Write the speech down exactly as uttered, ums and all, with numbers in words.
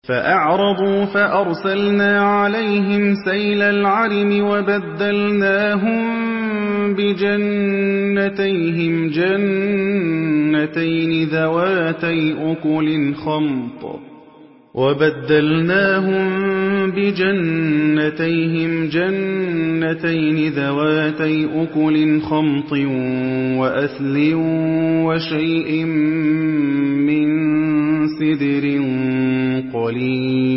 فَأَعْرَضُوا فَأَرْسَلْنَا عَلَيْهِمْ سَيْلَ الْعَرِمِ وَبَدَّلْنَاهُم بِجَنَّتَيْهِمْ جَنَّتَيْنِ ذَوَاتَيْ أُكُلٍ خَمْطٍ وَأَثْلٍ وَشَيْءٍ مِّن سِدْرٍ قَلِيلٍ